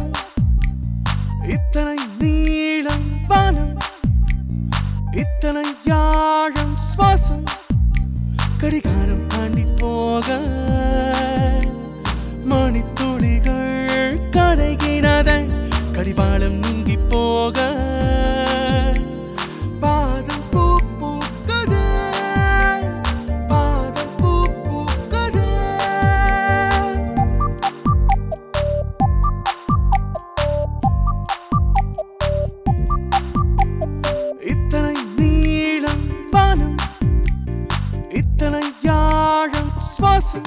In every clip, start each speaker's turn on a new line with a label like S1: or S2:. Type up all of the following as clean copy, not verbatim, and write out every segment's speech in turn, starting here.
S1: சுவாசம் இத்தனை நீளம் வானம் இத்தனை யாழம் சுவாசம் கடிகாரம் தாண்டி போக மணித்துளிகள் கரைகிறத கடிவாளம் நீங்கி போக பாதம் பூ பூக்குதே பாதம் பூ பூக்குதே இத்தனை நீளம் வானம் இத்தனை யாழம் சுவாசம்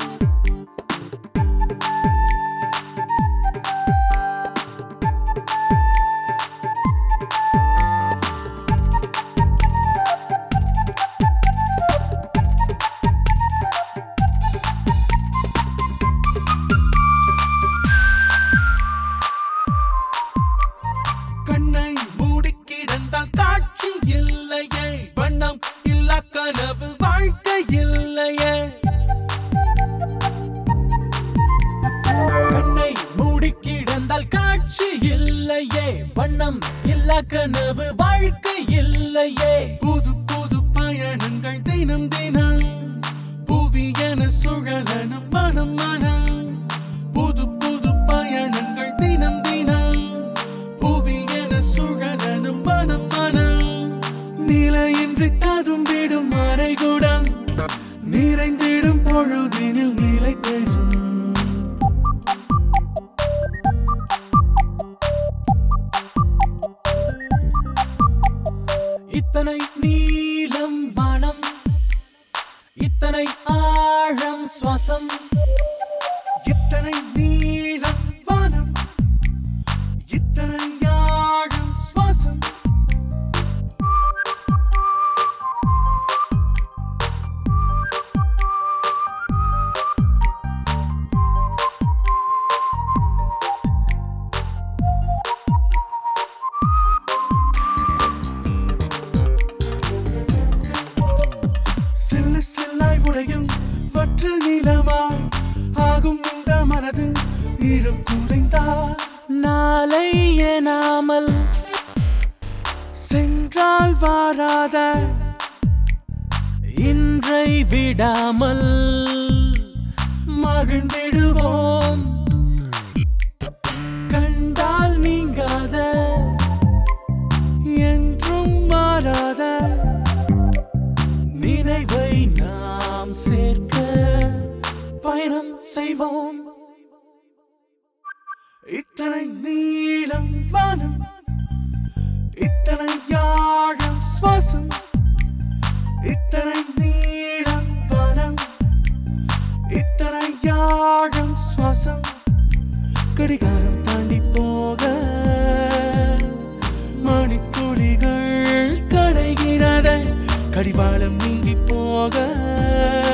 S1: கண்ணை மூடி கிடந்தால் காட்சி இல்லையே வண்ணம் இல்லா கனவு வாழ்க்கை இல்லையே
S2: கண்ணை மூடி கிடந்தால் காட்சி இல்லையே வண்ணம் இல்லா கனவு வாழ்க்கை இல்லையே
S1: புது புது பயணங்கள் தினம் தினம் புவியன சுழலனும் மனம் மனம் புது புது பயணங்கள் தினம் தினம் புவியன சுழலனும் மனம் மனம் நிலையின்றி ததும்பிடும் மறைகுடம் நிறைந்திடும் பொழுதினில் நிலை பெறும்
S2: இத்தனை நீளம் வானம் இத்தனை ஆழம் சுவாசம்
S1: இத்தனை நீளம் வானம் இத்தனை யாழம் சுவாசம் சில்லு சில்லாய் உடையும் வற்று நிலமாய் ஆகும் இந்த மனது ஈரம் குறைந்தால்
S2: நாளை எனாமல்
S1: சென்றால் வாராத
S2: இன்றை விடாமல்
S1: மகிழ்ந்திடுவோம் கண்டால் நீங்காத என்றும் மாறாத
S2: நினைவை நாம் சேர்க்க
S1: பயணம் செய்வோம் இத்தனை நீளம் வானம் இத்தனை யாழம் சுவாசம் இத்தனை நீளம் வானம் இத்தனை யாழம் சுவாசம் கடிகாரம் தாண்டி போக மணித்துளிகள் கரைகிறத கடிவாளம் நீங்கி போக